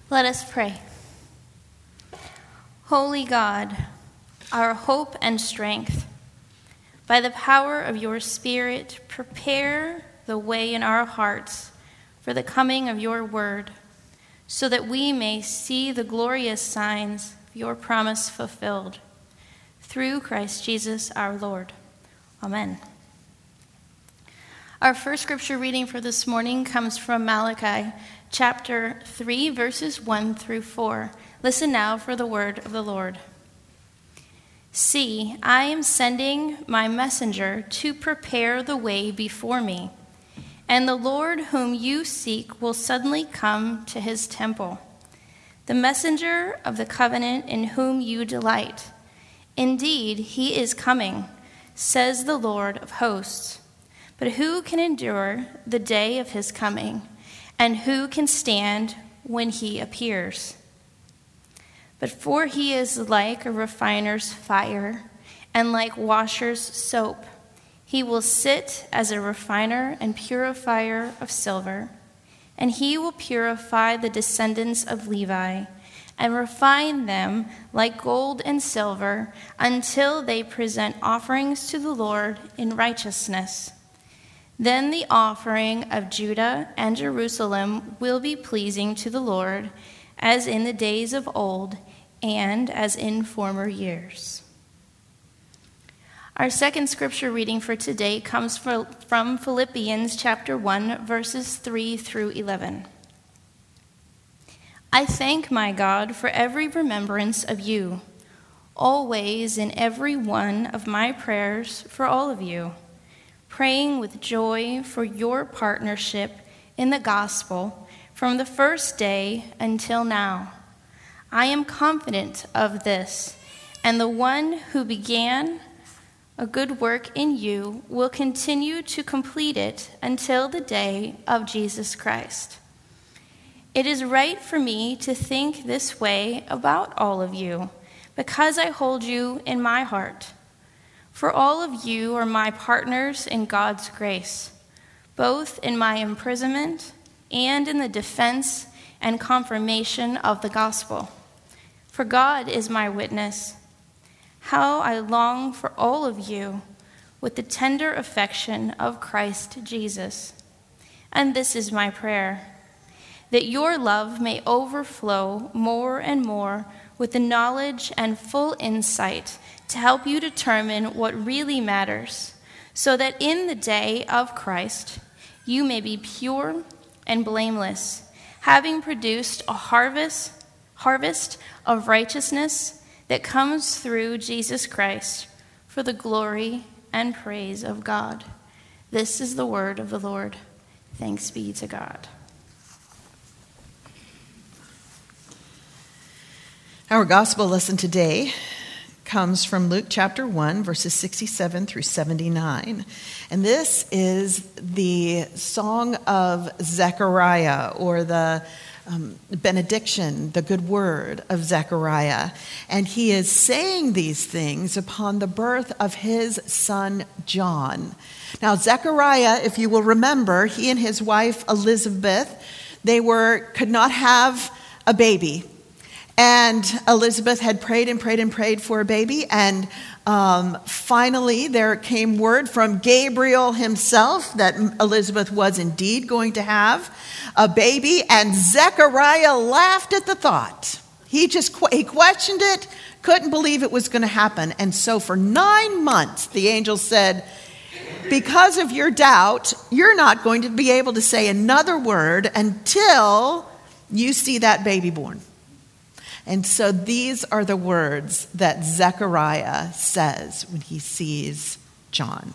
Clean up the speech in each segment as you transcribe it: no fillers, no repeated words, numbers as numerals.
Let us pray. Holy God, our hope and strength, by the power of your Spirit, prepare the way in our hearts for the coming of your word, so that we may see the glorious signs of your promise fulfilled. Through Christ Jesus our Lord. Amen. Our first scripture reading for this morning comes from Malachi, chapter 3, verses 1 through 4. Listen now for the word of the Lord. See, I am sending my messenger to prepare the way before me, and the Lord whom you seek will suddenly come to his temple, the messenger of the covenant in whom you delight. Indeed, he is coming, says the Lord of hosts. But who can endure the day of his coming, and who can stand when he appears? But for he is like a refiner's fire, and like washer's soap. He will sit as a refiner and purifier of silver, and he will purify the descendants of Levi, and refine them like gold and silver, until they present offerings to the Lord in righteousness. Then the offering of Judah and Jerusalem will be pleasing to the Lord, as in the days of old and as in former years. Our second scripture reading for today comes from Philippians chapter 1, verses 3 through 11. I thank my God for every remembrance of you, always in every one of my prayers for all of you, praying with joy for your partnership in the gospel from the first day until now. I am confident of this, and the one who began a good work in you will continue to complete it until the day of Jesus Christ. It is right for me to think this way about all of you, because I hold you in my heart. For all of you are my partners in God's grace, both in my imprisonment and in the defense and confirmation of the gospel. For God is my witness, how I long for all of you with the tender affection of Christ Jesus. And this is my prayer, that your love may overflow more and more with the knowledge and full insight to help you determine what really matters, so that in the day of Christ you may be pure and blameless, having produced a harvest of righteousness that comes through Jesus Christ for the glory and praise of God. This is the word of the Lord. Thanks be to God. Our gospel lesson today comes from Luke chapter 1, verses 67 through 79. And this is the song of Zechariah, or the benediction, the good word of Zechariah. And he is saying these things upon the birth of his son John. Now, Zechariah, if you will remember, he and his wife Elizabeth, could not have a baby. And Elizabeth had prayed and prayed and prayed for a baby. And finally, there came word from Gabriel himself that Elizabeth was indeed going to have a baby. And Zechariah laughed at the thought. He questioned it, couldn't believe it was going to happen. And so for 9 months, the angel said, because of your doubt, you're not going to be able to say another word until you see that baby born. And so these are the words that Zechariah says when he sees John.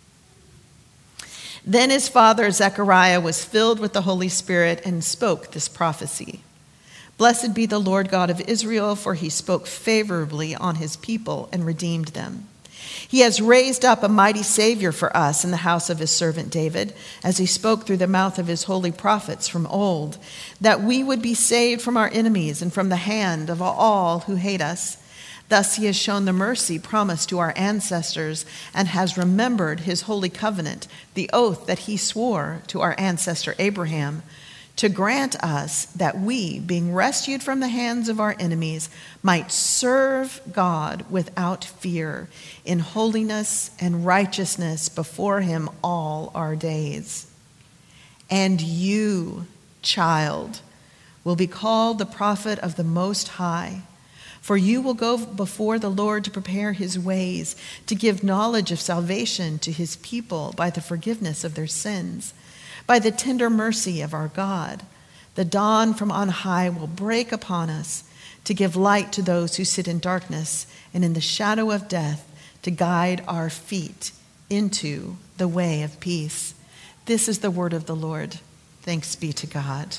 Then his father Zechariah was filled with the Holy Spirit and spoke this prophecy. Blessed be the Lord God of Israel, for he spoke favorably on his people and redeemed them. He has raised up a mighty Savior for us in the house of his servant David, as he spoke through the mouth of his holy prophets from old, that we would be saved from our enemies and from the hand of all who hate us. Thus he has shown the mercy promised to our ancestors and has remembered his holy covenant, the oath that he swore to our ancestor Abraham, to grant us that we, being rescued from the hands of our enemies, might serve God without fear, in holiness and righteousness before him all our days. And you, child, will be called the prophet of the Most High, for you will go before the Lord to prepare his ways, to give knowledge of salvation to his people by the forgiveness of their sins. By the tender mercy of our God, the dawn from on high will break upon us to give light to those who sit in darkness and in the shadow of death, to guide our feet into the way of peace. This is the word of the Lord. Thanks be to God.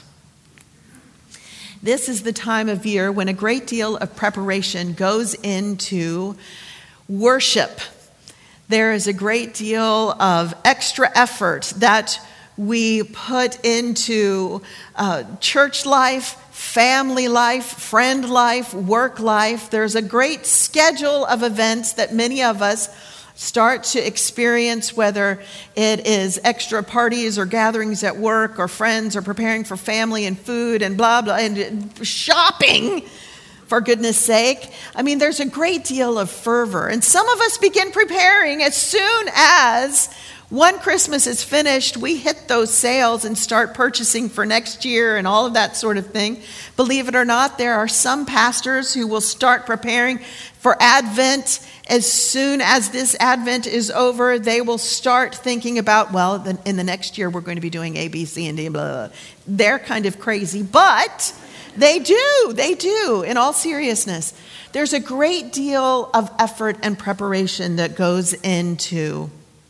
This is the time of year when a great deal of preparation goes into worship. There is a great deal of extra effort that we put into church life, family life, friend life, work life. There's a great schedule of events that many of us start to experience, whether it is extra parties or gatherings at work or friends or preparing for family and food and blah, blah, and shopping, for goodness sake. I mean, there's a great deal of fervor. And some of us begin preparing as soon as one Christmas is finished. We hit those sales and start purchasing for next year and all of that sort of thing. Believe it or not, there are some pastors who will start preparing for Advent. As soon as this Advent is over, they will start thinking about, well, in the next year we're going to be doing A, B, C, and D, blah, blah, blah. They're kind of crazy, but they do, in all seriousness. There's a great deal of effort and preparation that goes into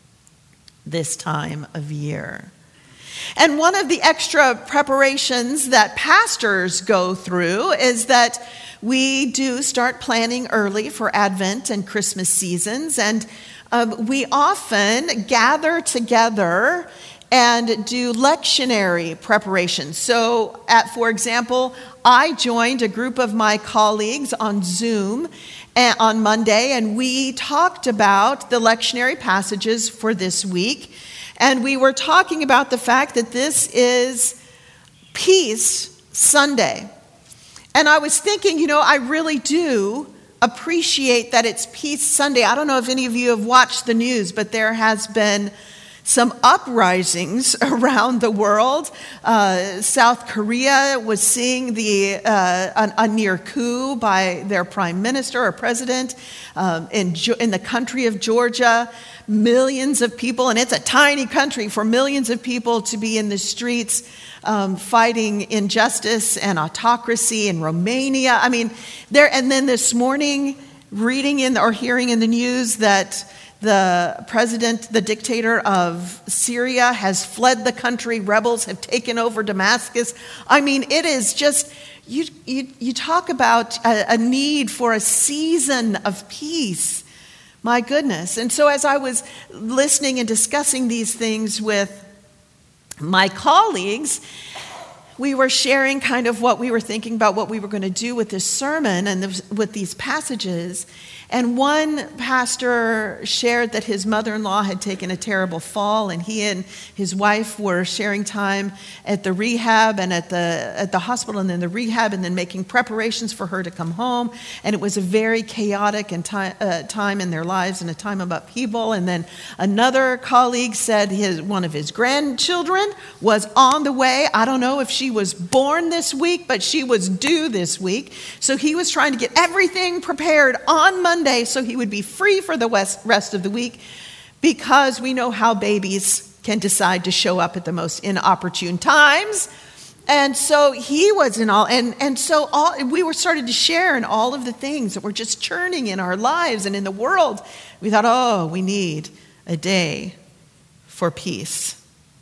this time of year. And one of the extra preparations that pastors go through is that we do start planning early for Advent and Christmas seasons, and we often gather together and do lectionary preparations. So, for example, I joined a group of my colleagues on Zoom on Monday, and we talked about the lectionary passages for this week. And we were talking about the fact that this is Peace Sunday. And I was thinking, I really do appreciate that it's Peace Sunday. I don't know if any of you have watched the news, but there has been some uprisings around the world. South Korea was seeing a near coup by their prime minister or president. In the country of Georgia, millions of people, and it's a tiny country, for millions of people to be in the streets fighting injustice and autocracy in Romania. I mean, and then this morning, reading or hearing in the news that the president, the dictator of Syria, has fled the country. Rebels have taken over Damascus. I mean, it is just, you talk about a need for a season of peace. My goodness. And so as I was listening and discussing these things with my colleagues, we were sharing kind of what we were thinking about, what we were going to do with this sermon and with these passages. And one pastor shared that his mother-in-law had taken a terrible fall, and he and his wife were sharing time at the rehab and at the hospital, and then the rehab, and then making preparations for her to come home. And it was a very chaotic time in their lives and a time of upheaval. And then another colleague said one of his grandchildren was on the way. I don't know if she was born this week, but she was due this week. So he was trying to get everything prepared on Monday so he would be free for the rest of the week, because we know how babies can decide to show up at the most inopportune times. And so he was in all, and so we were started to share in all of the things that were just churning in our lives and in the world. We thought, we need a day for peace.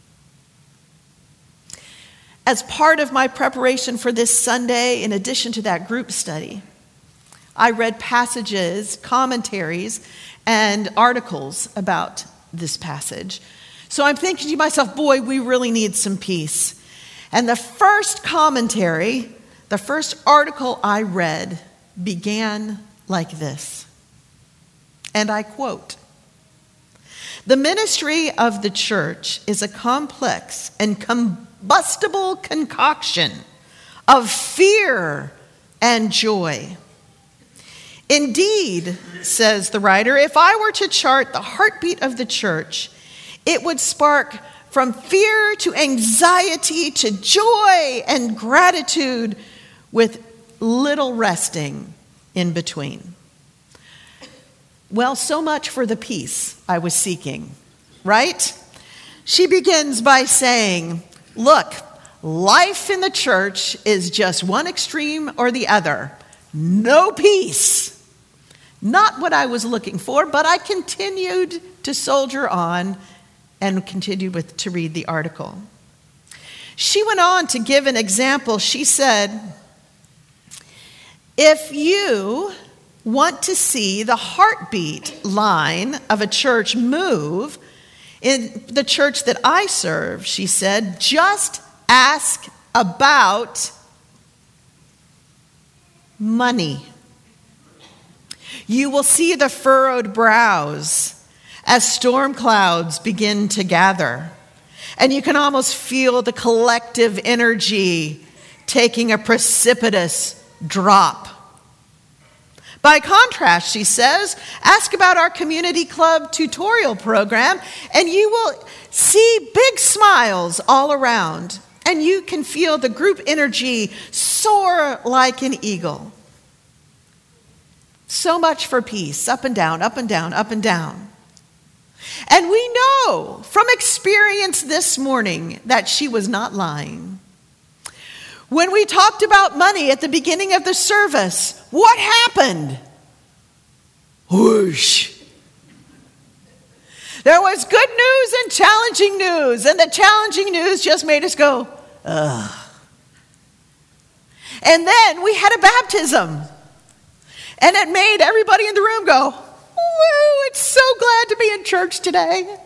As part of my preparation for this Sunday, in addition to that group study, I read passages, commentaries, and articles about this passage. So I'm thinking to myself, boy, we really need some peace. And the first commentary, the first article I read began like this. And I quote, "The ministry of the church is a complex and combustible concoction of fear and joy. Indeed, says the writer, if I were to chart the heartbeat of the church, it would spark from fear to anxiety to joy and gratitude with little resting in between. Well, so much for the peace I was seeking, right? She begins by saying, look, life in the church is just one extreme or the other. No peace. Not what I was looking for, but I continued to soldier on and continued to read the article. She went on to give an example. She said, if you want to see the heartbeat line of a church move, in the church that I serve, she said, just ask about money. You will see the furrowed brows as storm clouds begin to gather. And you can almost feel the collective energy taking a precipitous drop. By contrast, she says, ask about our community club tutorial program, and you will see big smiles all around. And you can feel the group energy soar like an eagle. So much for peace, up and down, up and down, up and down. And we know from experience this morning that she was not lying. When we talked about money at the beginning of the service, what happened? Whoosh. There was good news and challenging news, and the challenging news just made us go, ugh. And then we had a baptism, and it made everybody in the room go, woo, it's so glad to be in church today.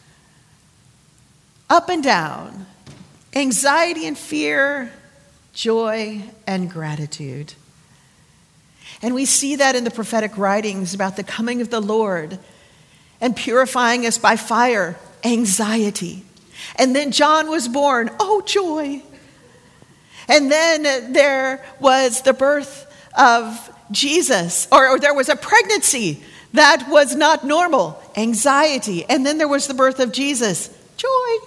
Up and down, anxiety and fear, joy and gratitude. And we see that in the prophetic writings about the coming of the Lord and purifying us by fire, anxiety. And then John was born, oh joy. And then there was the birth of Jesus, or there was a pregnancy that was not normal, anxiety. And then there was the birth of Jesus, joy.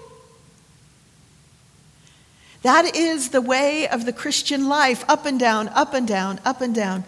That is the way of the Christian life, up and down, up and down, up and down.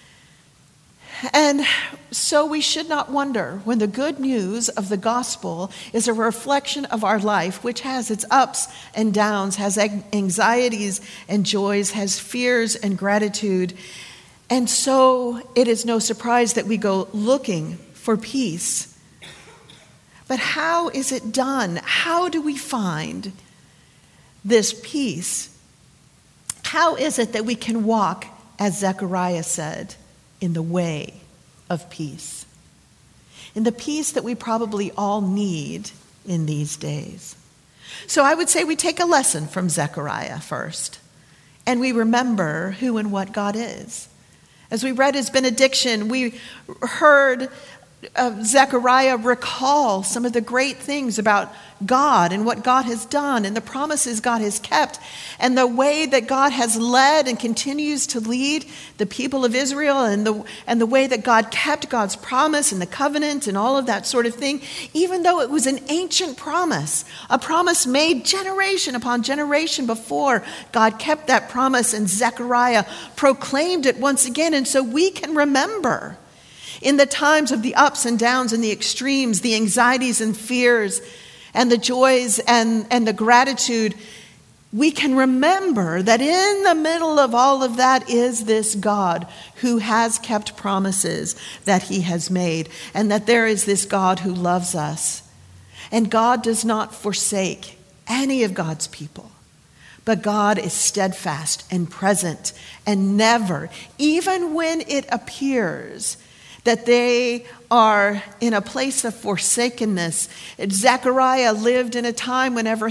And so we should not wonder when the good news of the gospel is a reflection of our life, which has its ups and downs, has anxieties and joys, has fears and gratitude. And so it is no surprise that we go looking for peace. But how is it done? How do we find this peace? How is it that we can walk, as Zechariah said, in the way of peace? In the peace that we probably all need in these days. So I would say we take a lesson from Zechariah first, and we remember who and what God is. As we read his benediction, we heard Zechariah recall some of the great things about God and what God has done and the promises God has kept and the way that God has led and continues to lead the people of Israel and the way that God kept God's promise and the covenant and all of that sort of thing, even though it was an ancient promise, a promise made generation upon generation before. God kept that promise, and Zechariah proclaimed it once again. And so we can remember in the times of the ups and downs and the extremes, the anxieties and fears and the joys and the gratitude, we can remember that in the middle of all of that is this God who has kept promises that he has made, and that there is this God who loves us. And God does not forsake any of God's people, but God is steadfast and present and never, even when it appears that they are in a place of forsakenness. Zechariah lived in a time whenever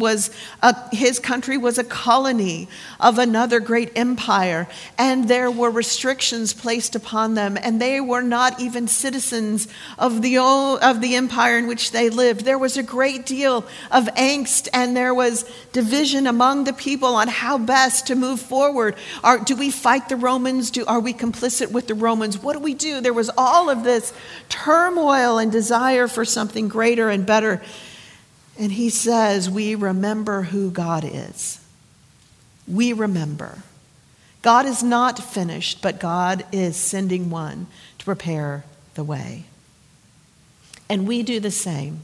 his country was a colony of another great empire, and there were restrictions placed upon them, and they were not even citizens of the empire in which they lived. There was a great deal of angst, and there was division among the people on how best to move forward. Do we fight the Romans? Are we complicit with the Romans? What do we do? There was all of this turmoil and desire for something greater and better. And he says, we remember who God is. We remember. God is not finished, but God is sending one to prepare the way. And we do the same.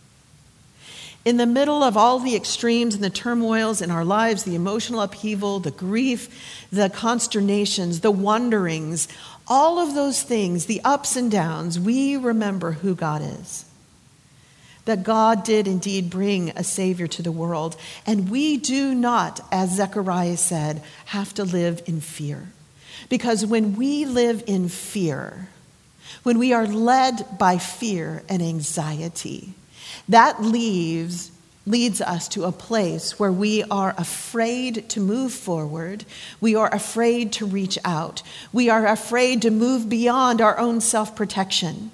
In the middle of all the extremes and the turmoils in our lives, the emotional upheaval, the grief, the consternations, the wonderings, all of those things, the ups and downs, we remember who God is. That God did indeed bring a Savior to the world. And we do not, as Zechariah said, have to live in fear. Because when we live in fear, when we are led by fear and anxiety, that leads us to a place where we are afraid to move forward. We are afraid to reach out. We are afraid to move beyond our own self-protection.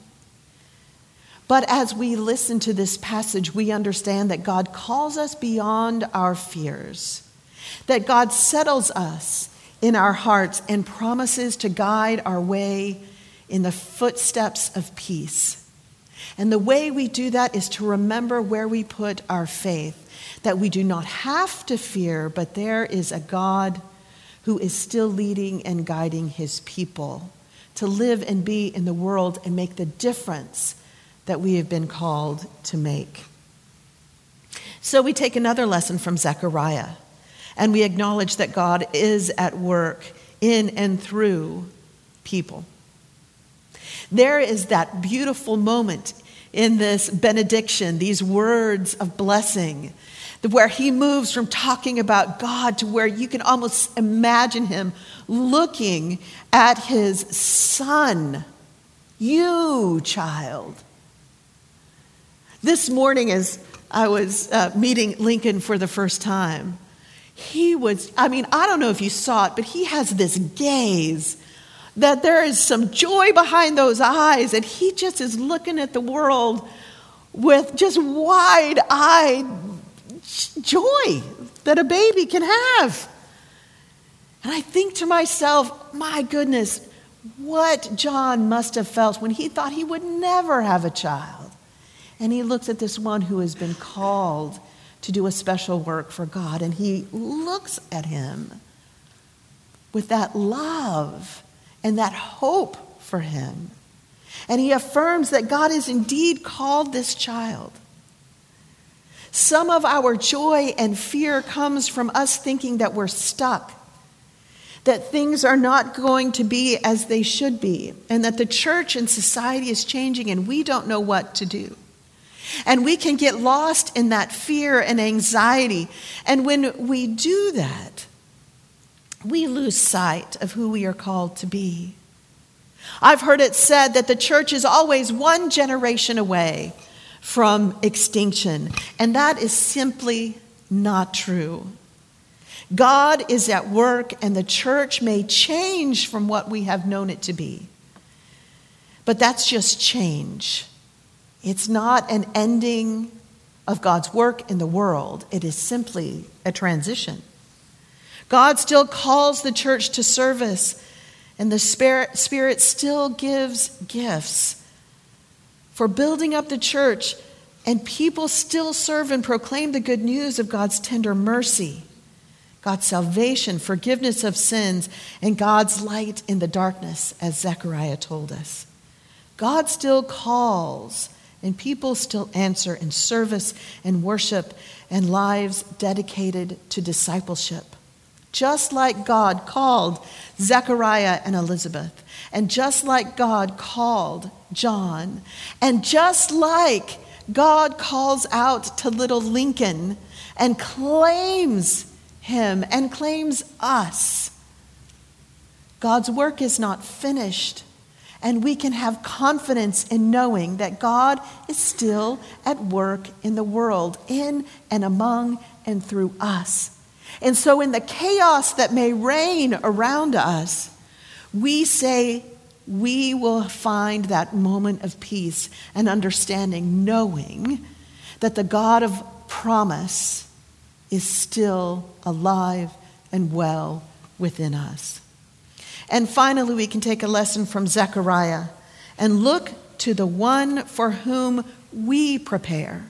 But as we listen to this passage, we understand that God calls us beyond our fears, that God settles us in our hearts and promises to guide our way in the footsteps of peace. And the way we do that is to remember where we put our faith, that we do not have to fear, but there is a God who is still leading and guiding his people to live and be in the world and make the difference that we have been called to make. So we take another lesson from Zechariah, and we acknowledge that God is at work in and through people. There is that beautiful moment in this benediction, these words of blessing, where he moves from talking about God to where you can almost imagine him looking at his son. You, child. This morning, as I was meeting Lincoln for the first time, I don't know if you saw it, but he has this gaze that there is some joy behind those eyes, and he just is looking at the world with just wide-eyed joy that a baby can have. And I think to myself, my goodness, what John must have felt when he thought he would never have a child. And he looks at this one who has been called to do a special work for God, and he looks at him with that love and that hope for him. And he affirms that God has indeed called this child. Some of our joy and fear comes from us thinking that we're stuck, that things are not going to be as they should be, and that the church and society is changing and we don't know what to do. And we can get lost in that fear and anxiety. And when we do that, we lose sight of who we are called to be. I've heard it said that the church is always one generation away from extinction, and that is simply not true. God is at work, and the church may change from what we have known it to be. But that's just change. It's not an ending of God's work in the world. It is simply a transition. God still calls the church to service, and the Spirit still gives gifts for building up the church, and people still serve and proclaim the good news of God's tender mercy, God's salvation, forgiveness of sins, and God's light in the darkness, as Zechariah told us. God still calls, and people still answer in service and worship and lives dedicated to discipleship. Just like God called Zechariah and Elizabeth, and just like God called John, and just like God calls out to little Lincoln and claims him and claims us. God's work is not finished, And we can have confidence in knowing that God is still at work in the world, in and among and through us. And so in the chaos that may reign around us, we say we will find that moment of peace and understanding, knowing that the God of promise is still alive and well within us. And finally, we can take a lesson from Zechariah and look to the one for whom we prepare.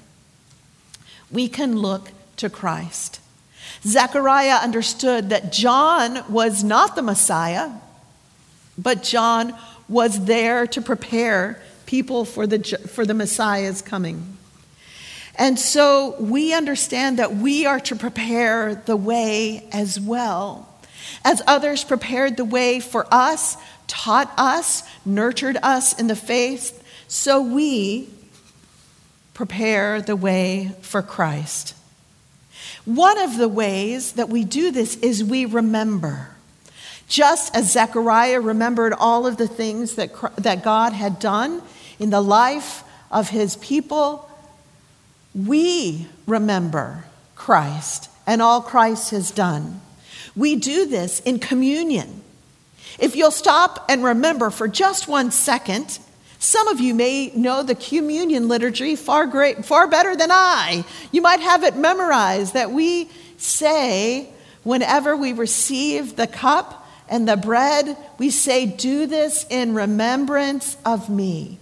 We can look to Christ. Zechariah understood that John was not the Messiah, but John was there to prepare people for the Messiah's coming. And so we understand that we are to prepare the way as well. As others prepared the way for us, taught us, nurtured us in the faith, so we prepare the way for Christ. One of the ways that we do this is we remember. Just as Zechariah remembered all of the things that God had done in the life of his people, we remember Christ and all Christ has done. We do this in communion. If you'll stop and remember for just 1 second, some of you may know the communion liturgy far better than I. You might have it memorized that we say whenever we receive the cup and the bread, we say, "Do this in remembrance of me."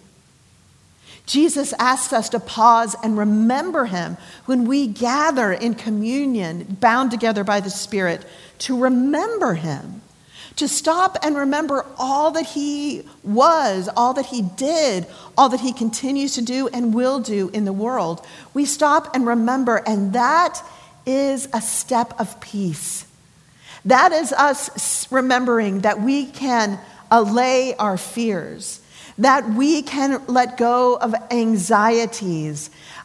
Jesus asks us to pause and remember him when we gather in communion, bound together by the Spirit, to remember him, to stop and remember all that he was, all that he did, all that he continues to do and will do in the world. We stop and remember, and that is a step of peace. That is us remembering that we can allay our fears, that we can let go of anxieties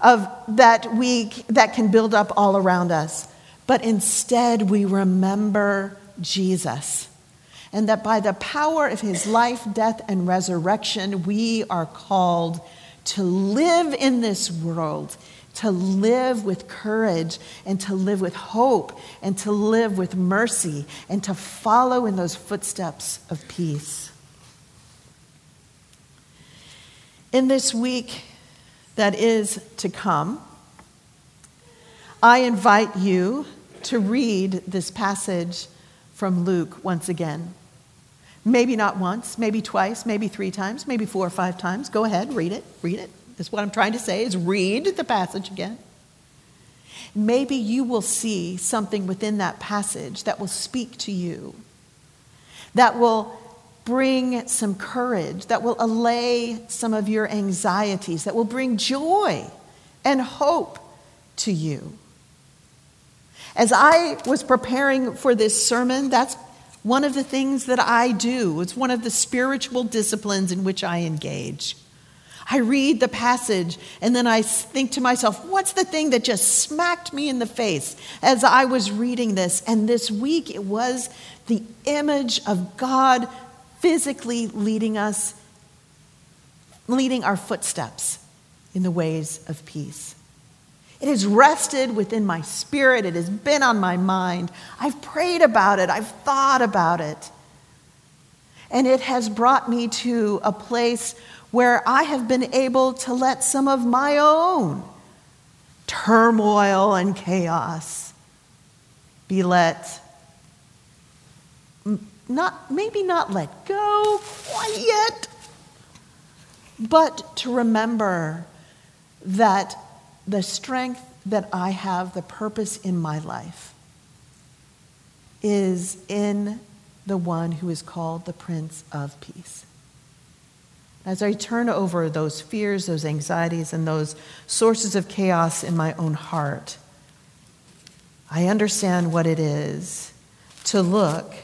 that can build up all around us. But instead we remember Jesus, and that by the power of his life, death, and resurrection, we are called to live in this world, to live with courage, and to live with hope, and to live with mercy, and to follow in those footsteps of peace. In this week that is to come, I invite you to read this passage from Luke once again. Maybe not once, maybe twice, maybe 3 times, maybe 4 or 5 times. Go ahead, read it. That's what I'm trying to say, is read the passage again. Maybe you will see something within that passage that will speak to you, that will bring some courage, that will allay some of your anxieties, that will bring joy and hope to you. As I was preparing for this sermon, that's one of the things that I do. It's one of the spiritual disciplines in which I engage. I read the passage and then I think to myself, what's the thing that just smacked me in the face as I was reading this? And this week it was the image of God physically leading our footsteps in the ways of peace. It has rested within my spirit. It has been on my mind. I've prayed about it. I've thought about it. And it has brought me to a place where I have been able to let some of my own turmoil and chaos be maybe not let go quite yet, but to remember that the strength that I have, the purpose in my life, is in the one who is called the Prince of Peace. As I turn over those fears, those anxieties, and those sources of chaos in my own heart, I understand what it is to look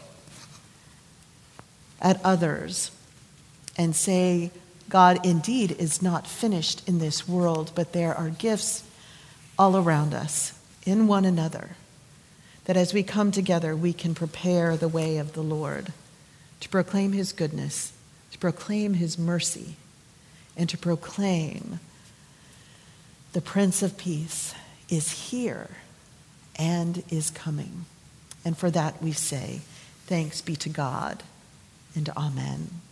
at others and say, God indeed is not finished in this world, but there are gifts all around us, in one another, that as we come together, we can prepare the way of the Lord, to proclaim his goodness, to proclaim his mercy, and to proclaim the Prince of Peace is here and is coming. And for that we say, thanks be to God, and amen.